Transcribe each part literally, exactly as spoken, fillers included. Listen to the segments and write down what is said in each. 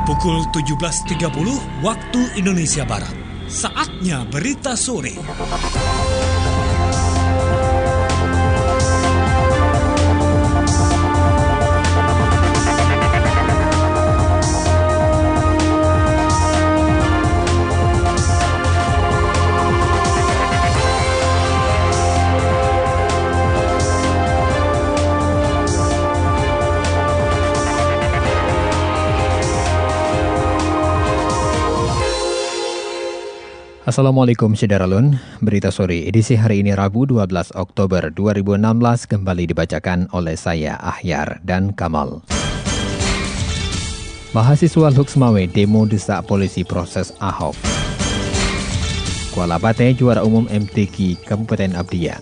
Pukul tujuh belas tiga puluh waktu Indonesia Barat. Saatnya berita sore. Assalamualaikum Syederalun, berita sore edisi hari ini Rabu dua belas Oktober dua ribu enam belas kembali dibacakan oleh saya Ahyar dan Kamal. Mahasiswa Luxmawe demo desak polisi proses Ahok. Kuala Bate juara umum M T Q Kabupaten Abdiya.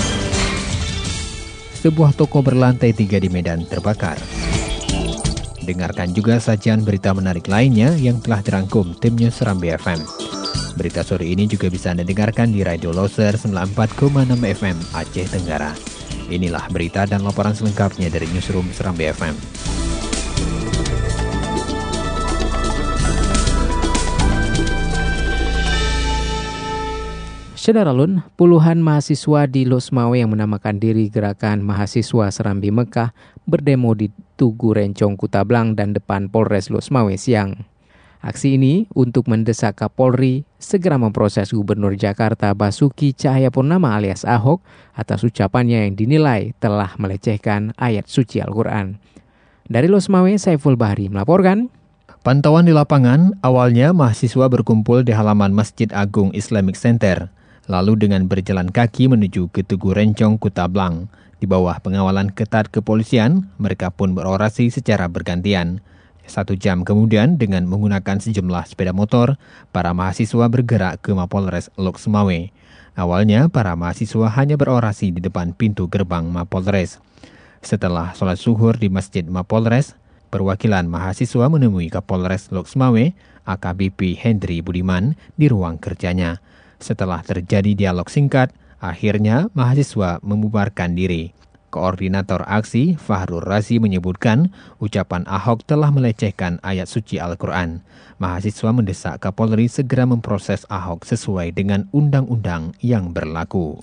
Sebuah toko berlantai tiga di Medan terbakar. Dengarkan juga sajian berita menarik lainnya yang telah dirangkum tim News Serambi F M. Berita sore ini juga bisa Anda dengarkan di Radio Loser sembilan puluh empat koma enam F M Aceh Tenggara. Inilah berita dan laporan selengkapnya dari Newsroom Serambi F M. Syederalun, puluhan mahasiswa di Losmawe yang menamakan diri Gerakan Mahasiswa Serambi Mekah berdemo di Tugu Rencong Kutablang dan depan Polres Losmawe siang. Aksi ini untuk mendesak Kapolri segera memproses Gubernur Jakarta Basuki Cahayapurnama alias Ahok atas ucapannya yang dinilai telah melecehkan ayat suci Al-Quran. Dari Losmawe, Saiful Bahri melaporkan. Pantauan di lapangan, awalnya mahasiswa berkumpul di halaman Masjid Agung Islamic Center, lalu dengan berjalan kaki menuju ke Tugu Rencong Kutablang. Di bawah pengawalan ketat kepolisian, mereka pun berorasi secara bergantian. Satu jam kemudian, dengan menggunakan sejumlah sepeda motor, para mahasiswa bergerak ke Mapolres Loksmawe. Awalnya, para mahasiswa hanya berorasi di depan pintu gerbang Mapolres. Setelah sholat zuhur di Masjid Mapolres, perwakilan mahasiswa menemui Kapolres Loksmawe, A K B P Hendri Budiman, di ruang kerjanya. Setelah terjadi dialog singkat, akhirnya mahasiswa membubarkan diri. Koordinator aksi Fahrul Razi menyebutkan ucapan Ahok telah melecehkan ayat suci Al-Quran. Mahasiswa mendesak Kapolri segera memproses Ahok sesuai dengan undang-undang yang berlaku.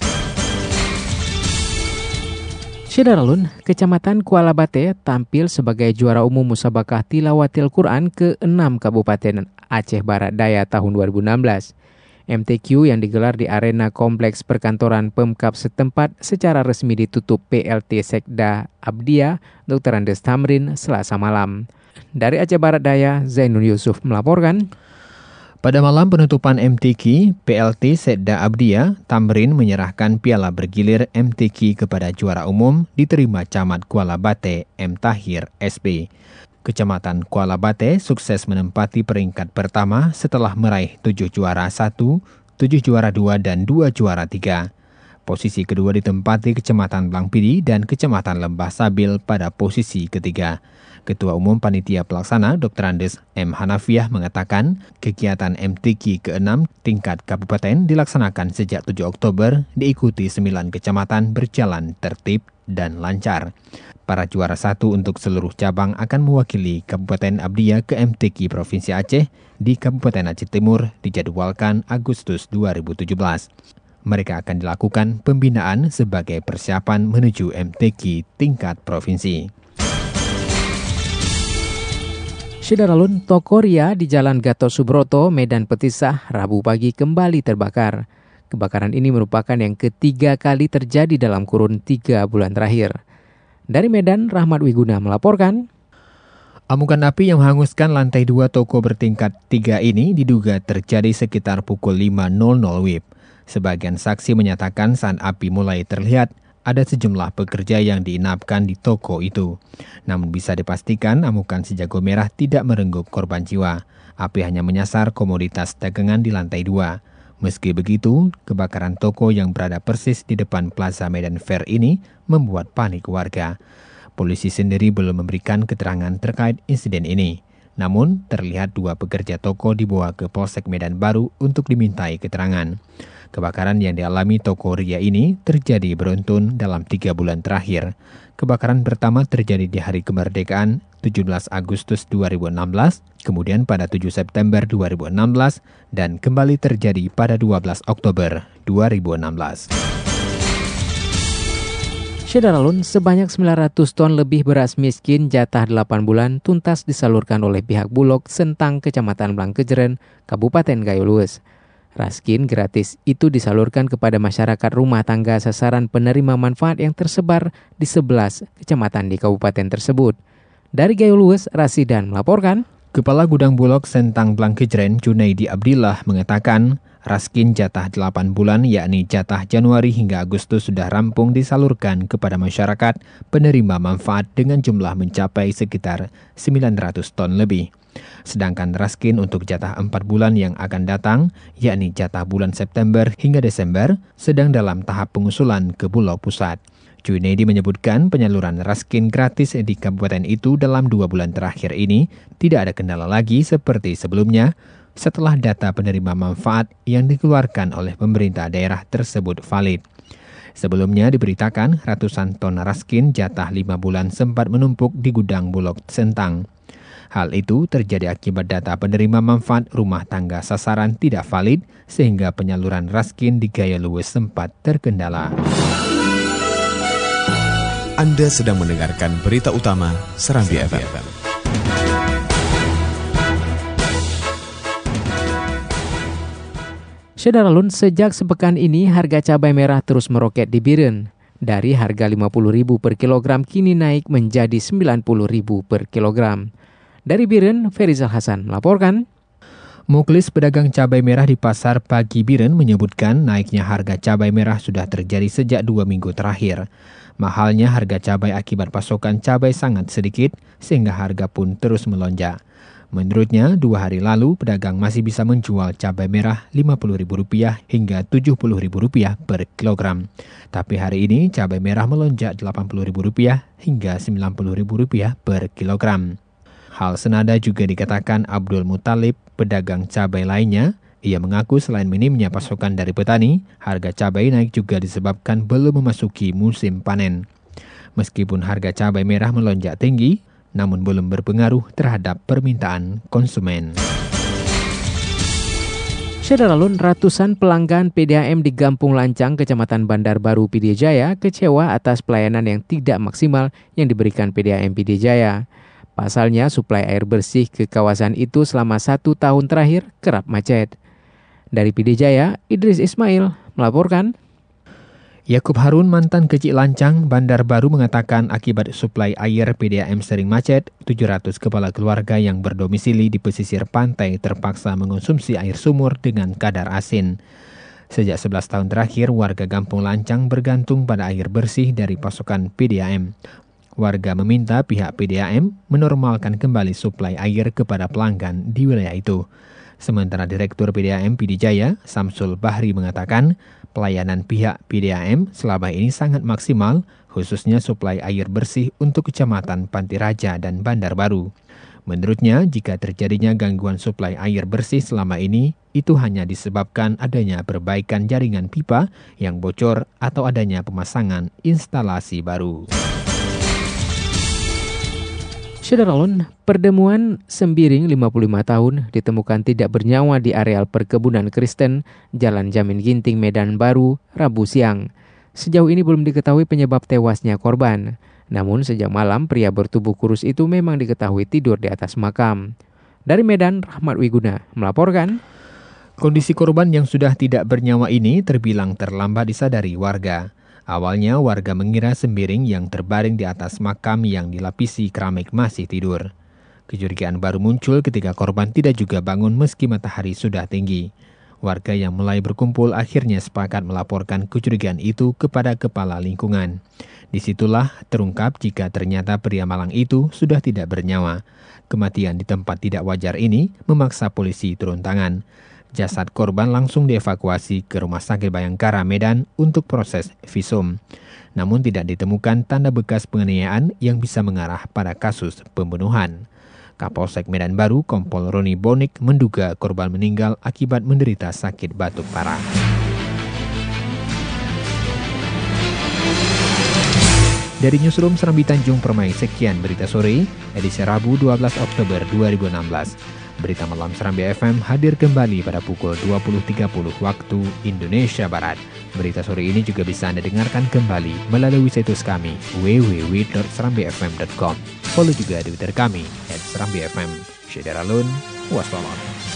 Syederalun, Kecamatan Kuala Bate tampil sebagai juara umum musabakah tilawatil Quran ke enam Kabupaten Aceh Barat Daya tahun dua ribu enam belas. M T Q yang digelar di arena kompleks perkantoran Pemkab setempat secara resmi ditutup P L T Sekda Abdiya Doktor Andes Tamrin Selasa malam. Dari Aceh Barat Daya, Zainul Yusuf melaporkan. Pada malam penutupan M T Q, P L T Sekda Abdiya, Tamrin menyerahkan piala bergilir M T Q kepada juara umum diterima Camat Kuala Bate M Tahir S B. Kecamatan Kuala Bate sukses menempati peringkat pertama setelah meraih tujuh juara satu, tujuh juara dua, dan dua juara tiga. Posisi kedua ditempati Kecamatan Blangpidi dan Kecamatan Lembah Sabil pada posisi ketiga. Ketua Umum Panitia Pelaksana Doktor Andes M. Hanafiah mengatakan kegiatan M T Q keenam tingkat kabupaten dilaksanakan sejak tujuh Oktober, diikuti sembilan kecamatan berjalan tertib dan lancar. Para juara satu untuk seluruh cabang akan mewakili Kabupaten Abdiya ke M T Q Provinsi Aceh di Kabupaten Aceh Timur dijadwalkan Agustus dua ribu tujuh belas. Mereka akan dilakukan pembinaan sebagai persiapan menuju M T Q tingkat provinsi. Syederalun, toko Ria di Jalan Gatot Subroto, Medan Petisah, Rabu pagi kembali terbakar. Kebakaran ini merupakan yang ketiga kali terjadi dalam kurun tiga bulan terakhir. Dari Medan, Rahmat Wiguna melaporkan. Amukan api yang menghanguskan lantai dua toko bertingkat tiga ini diduga terjadi sekitar pukul lima nol nol W I B. Sebagian saksi menyatakan saat api mulai terlihat, ada sejumlah pekerja yang diinapkan di toko itu. Namun bisa dipastikan amukan si jago merah tidak merenggut korban jiwa. Api hanya menyasar komoditas dagangan di lantai dua. Meski begitu, kebakaran toko yang berada persis di depan Plaza Medan Fair ini membuat panik warga. Polisi sendiri belum memberikan keterangan terkait insiden ini. Namun, terlihat dua pekerja toko dibawa ke Polsek Medan Baru untuk dimintai keterangan. Kebakaran yang dialami toko Ria ini terjadi beruntun dalam tiga bulan terakhir. Kebakaran pertama terjadi di Hari Kemerdekaan tujuh belas Agustus dua ribu enam belas, kemudian pada tujuh September dua ribu enam belas, dan kembali terjadi pada dua belas Oktober dua ribu enam belas. Syederalun, sebanyak sembilan ratus ton lebih beras miskin jatah delapan bulan tuntas disalurkan oleh pihak Bulog Sentang Kecamatan Blangkejeren, Kabupaten Gayo Lues. Raskin gratis itu disalurkan kepada masyarakat rumah tangga sasaran penerima manfaat yang tersebar di sebelas kecamatan di kabupaten tersebut. Dari Gayo Lues, Rasidan melaporkan. Kepala Gudang Bulog Sentang Blangkejeren, Junaidi Abdillah, mengatakan Raskin jatah delapan bulan yakni jatah Januari hingga Agustus sudah rampung disalurkan kepada masyarakat penerima manfaat dengan jumlah mencapai sekitar sembilan ratus ton lebih. Sedangkan Raskin untuk jatah empat bulan yang akan datang, yakni jatah bulan September hingga Desember, sedang dalam tahap pengusulan ke Bulog Pusat. Junaidi menyebutkan penyaluran Raskin gratis di kabupaten itu dalam dua bulan terakhir ini tidak ada kendala lagi seperti sebelumnya, setelah data penerima manfaat yang dikeluarkan oleh pemerintah daerah tersebut valid. Sebelumnya diberitakan ratusan ton Raskin jatah lima bulan sempat menumpuk di gudang Bulog Sentang. Hal itu terjadi akibat data penerima manfaat rumah tangga sasaran tidak valid sehingga penyaluran Raskin di Gayo Lues sempat terkendala. Anda sedang mendengarkan berita utama Serambi F M. Syederalun, sejak sepekan ini harga cabai merah terus meroket di Biren. Dari harga lima puluh ribu per kilogram kini naik menjadi sembilan puluh ribu per kilogram. Dari Biren, Ferizal Hasan melaporkan. Muklis pedagang cabai merah di Pasar Pagi Biren menyebutkan naiknya harga cabai merah sudah terjadi sejak dua minggu terakhir. Mahalnya harga cabai akibat pasokan cabai sangat sedikit sehingga harga pun terus melonjak. Menurutnya, dua hari lalu pedagang masih bisa menjual cabai merah lima puluh ribu rupiah hingga tujuh puluh ribu rupiah per kilogram. Tapi hari ini cabai merah melonjak delapan puluh ribu rupiah hingga sembilan puluh ribu rupiah per kilogram. Hal senada juga dikatakan Abdul Muthalib, pedagang cabai lainnya. Ia mengaku selain minimnya pasokan dari petani, harga cabai naik juga disebabkan belum memasuki musim panen. Meskipun harga cabai merah melonjak tinggi, namun belum berpengaruh terhadap permintaan konsumen. Syederalun, ratusan pelanggan P D A M di Gampung Lancang, Kecamatan Bandar Baru, P D Jaya, kecewa atas pelayanan yang tidak maksimal yang diberikan P D A M P D Jaya. Pasalnya, suplai air bersih ke kawasan itu selama satu tahun terakhir kerap macet. Dari P D Jaya, Idris Ismail melaporkan. Yakub Harun, mantan Kecik Lancang, Bandar Baru, mengatakan akibat suplai air P D A M sering macet, tujuh ratus kepala keluarga yang berdomisili di pesisir pantai terpaksa mengonsumsi air sumur dengan kadar asin. Sejak sebelas tahun terakhir, warga Kampung Lancang bergantung pada air bersih dari pasokan P D A M. Warga meminta pihak P D A M menormalkan kembali suplai air kepada pelanggan di wilayah itu. Sementara Direktur P D A M P D Jaya, Samsul Bahri, mengatakan pelayanan pihak P D A M selama ini sangat maksimal, khususnya suplai air bersih untuk Kecamatan Panti Raja dan Bandar Baru. Menurutnya, jika terjadinya gangguan suplai air bersih selama ini, itu hanya disebabkan adanya perbaikan jaringan pipa yang bocor atau adanya pemasangan instalasi baru. Syederalun, perdemuan Sembiring lima puluh lima tahun ditemukan tidak bernyawa di areal perkebunan Kristen, Jalan Jamin Ginting, Medan Baru, Rabu siang. Sejauh ini belum diketahui penyebab tewasnya korban. Namun sejak malam, pria bertubuh kurus itu memang diketahui tidur di atas makam. Dari Medan, Rahmat Wiguna melaporkan. Kondisi korban yang sudah tidak bernyawa ini terbilang terlambat disadari warga. Awalnya warga mengira Sembiring yang terbaring di atas makam yang dilapisi keramik masih tidur. Kecurigaan baru muncul ketika korban tidak juga bangun meski matahari sudah tinggi. Warga yang mulai berkumpul akhirnya sepakat melaporkan kecurigaan itu kepada kepala lingkungan. Disitulah terungkap jika ternyata pria malang itu sudah tidak bernyawa. Kematian di tempat tidak wajar ini memaksa polisi turun tangan. Jasad korban langsung dievakuasi ke Rumah Sakit Bayangkara Medan untuk proses visum. Namun tidak ditemukan tanda bekas penganiayaan yang bisa mengarah pada kasus pembunuhan. Kapolsek Medan Baru, Kompol Roni Bonik, menduga korban meninggal akibat menderita sakit batuk parah. Dari Newsroom Serambi Tanjung Permai, sekian Berita Sore, edisi Rabu dua belas Oktober dua ribu enam belas. Berita Malam Serambi F M hadir kembali pada pukul dua puluh tiga puluh waktu Indonesia Barat. Berita sore ini juga bisa Anda dengarkan kembali melalui situs kami w w w dot serambi f m dot com. Follow juga Twitter kami at serambi f m. Syederalun, wassalam.